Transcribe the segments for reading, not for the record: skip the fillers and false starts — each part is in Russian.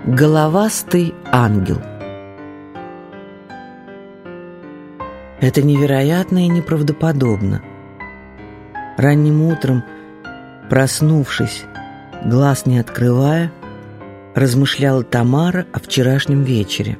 Головастый ангел. Это невероятно и неправдоподобно. Ранним утром, проснувшись, глаз не открывая, размышляла Тамара о вчерашнем вечере.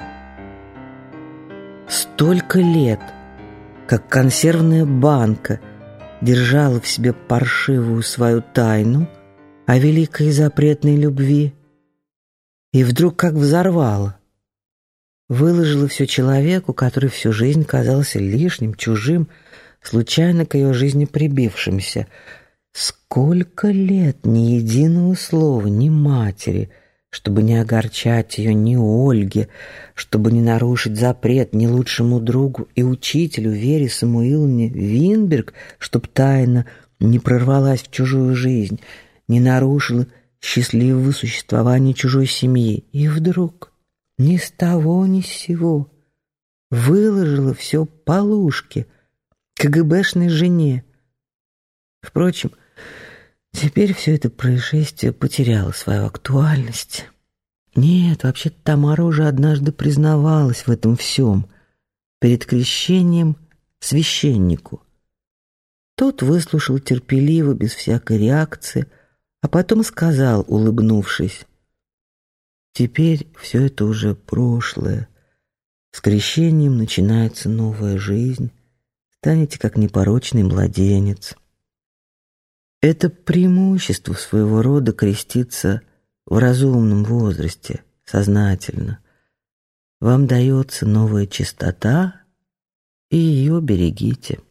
Столько лет, как консервная банка держала в себе паршивую свою тайну о великой и запретной любви, и вдруг как взорвала. Выложила все человеку, который всю жизнь казался лишним, чужим, случайно к ее жизни прибившимся. Сколько лет ни единого слова, ни матери, чтобы не огорчать ее, ни Ольге, чтобы не нарушить запрет ни лучшему другу и учителю Вере Самуиловне Винберг, чтоб тайна не прорвалась в чужую жизнь, не нарушила счастливого существования чужой семьи. И вдруг, ни с того ни с сего, выложила все Полушке, КГБшной жене. Впрочем, теперь все это происшествие потеряло свою актуальность. Нет, вообще-то Тамара уже однажды признавалась в этом всем перед крещением священнику. Тот выслушал терпеливо, без всякой реакции, а потом сказал, улыбнувшись: «Теперь все это уже прошлое. С крещением начинается новая жизнь. Станете как непорочный младенец». Это преимущество своего рода креститься в разумном возрасте, сознательно. Вам дается новая чистота, и ее берегите.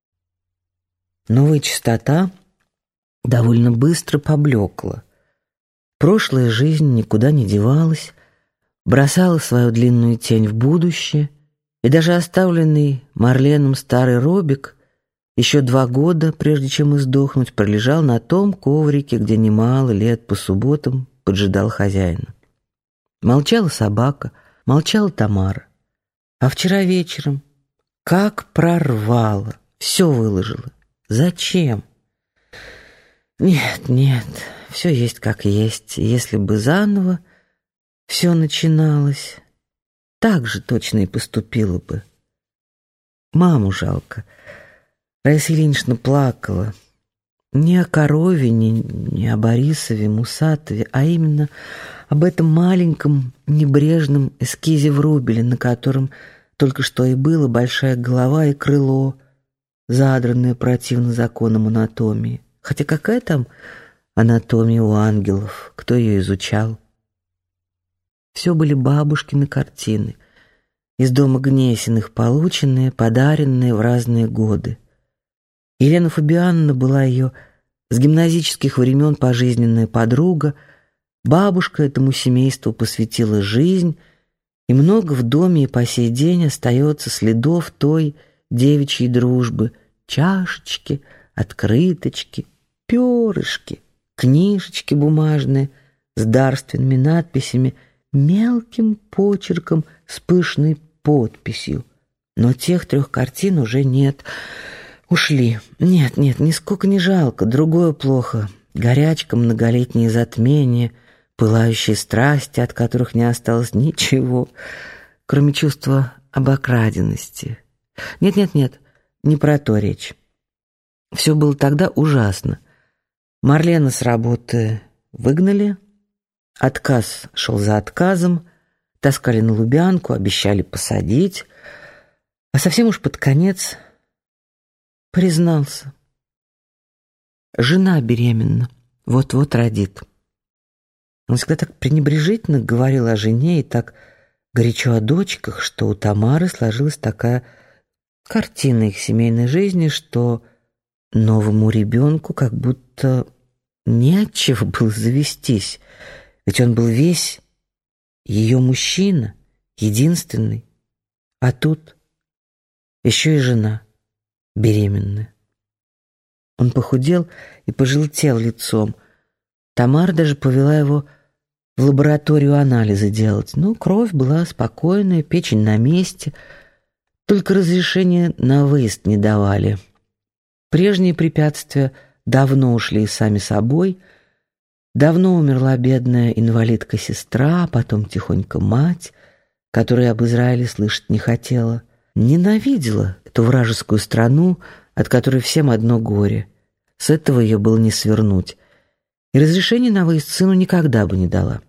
Новая чистота довольно быстро поблекла. Прошлая жизнь никуда не девалась, бросала свою длинную тень в будущее, и даже оставленный Марленом старый робик еще 2 года, прежде чем издохнуть, пролежал на том коврике, где немало лет по субботам поджидал хозяина. Молчала собака, молчала Тамара. А вчера вечером как прорвала, все выложила. Зачем? Нет, все есть как есть. Если бы заново все начиналось, так же точно и поступила бы. Маму жалко. Раиса Ильинична плакала. Не о корове, не о Борисове, Мусатове, а именно об этом маленьком небрежном эскизе Врубеля, на котором только что и было большая голова и крыло, задранное противно законам анатомии. Хотя какая там анатомия у ангелов? Кто ее изучал? Все были бабушкины картины, из дома Гнесиных полученные, подаренные в разные годы. Елена Фабиановна была ее с гимназических времен пожизненная подруга, бабушка этому семейству посвятила жизнь, и много в доме и по сей день остается следов той девичьей дружбы: чашечки, открыточки, перышки, книжечки бумажные с дарственными надписями, мелким почерком с пышной подписью. Но тех 3 картин уже нет. Ушли. Нет, нисколько не жалко. Другое плохо. Горячка, многолетние затмения, пылающие страсти, от которых не осталось ничего, кроме чувства обокраденности. Нет, не про то речь. Все было тогда ужасно. Марлена с работы выгнали, отказ шел за отказом, таскали на Лубянку, обещали посадить, а совсем уж под конец признался. Жена беременна, вот-вот родит. Он всегда так пренебрежительно говорил о жене и так горячо о дочках, что у Тамары сложилась такая картина их семейной жизни, что новому ребенку как будто не от чего было завестись, ведь он был весь ее мужчина, единственный. А тут еще и жена беременная. Он похудел и пожелтел лицом. Тамара даже повела его в лабораторию анализы делать. Кровь была спокойная, печень на месте, только разрешения на выезд не давали. Прежние препятствия давно ушли сами собой. Давно умерла бедная инвалидка-сестра, потом тихонько мать, которая об Израиле слышать не хотела. Ненавидела эту вражескую страну, от которой всем одно горе. С этого ее было не свернуть. И разрешения на выезд сыну никогда бы не дала.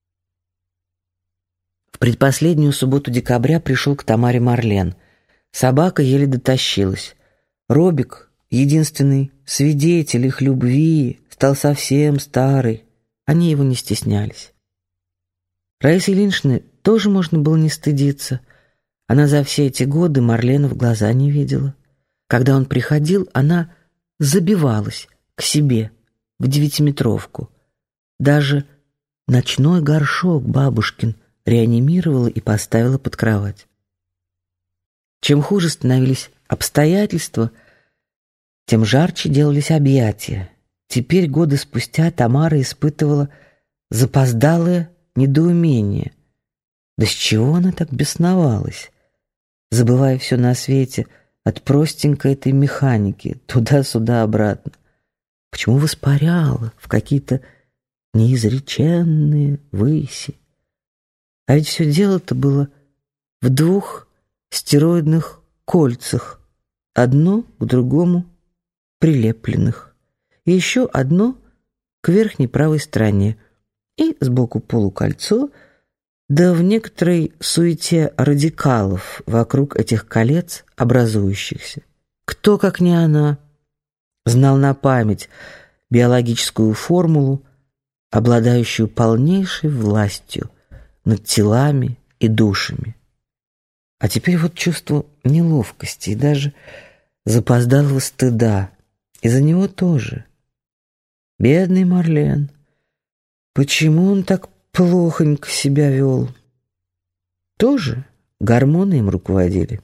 В предпоследнюю субботу декабря пришел к Тамаре Марлен. Собака еле дотащилась. Робик, единственный свидетель их любви, стал совсем старый. Они его не стеснялись. Раисе Ильиничне тоже можно было не стыдиться. Она за все эти годы Марлена в глаза не видела. Когда он приходил, она забивалась к себе в 9-метровку. Даже ночной горшок бабушкин реанимировала и поставила под кровать. Чем хуже становились обстоятельства, тем жарче делались объятия. Теперь, годы спустя, Тамара испытывала запоздалое недоумение. Да с чего она так бесновалась, забывая все на свете, от простенькой этой механики, туда-сюда, обратно? Почему воспаряла в какие-то неизреченные выси? А ведь все дело-то было в 2 стероидных кольцах, одно к другому прилепленных, и еще одно к верхней правой стороне, и сбоку полукольцо, да в некоторой суете радикалов вокруг этих колец образующихся. Кто, как не она, знал на память биологическую формулу, обладающую полнейшей властью над телами и душами. А теперь вот чувство неловкости и даже запоздалого стыда. Из-за него тоже. Бедный Марлен. Почему он так плохонько себя вел? Тоже гормоны им руководили.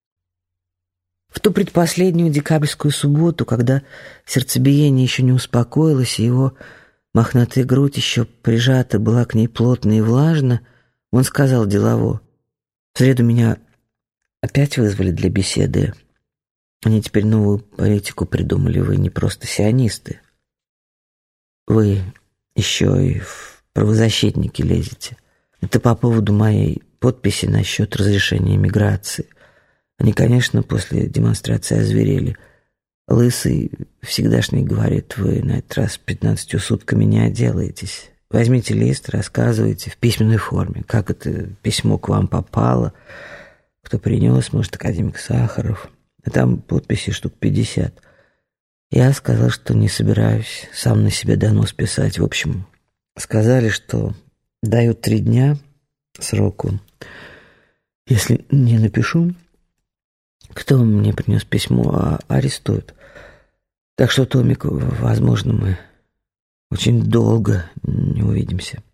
В ту предпоследнюю декабрьскую субботу, когда сердцебиение еще не успокоилось, и его мохнатая грудь еще прижата была к ней плотно и влажно, он сказал делово: «В среду меня опять вызвали для беседы. Они теперь новую политику придумали. Вы не просто сионисты. Вы еще и в правозащитники лезете. Это по поводу моей подписи насчет разрешения миграции. Они, конечно, после демонстрации озверели. Лысый всегдашний говорит: вы на этот раз 15 сутками не отделаетесь. Возьмите лист, рассказывайте в письменной форме, как это письмо к вам попало, кто принес, может, академик Сахаров. А там подписи штук 50. Я сказал, что не собираюсь сам на себя донос писать. В общем, сказали, что дают 3 дня сроку. Если не напишу, кто мне принес письмо, арестуют. Так что, Томик, возможно, мы очень долго не увидимся.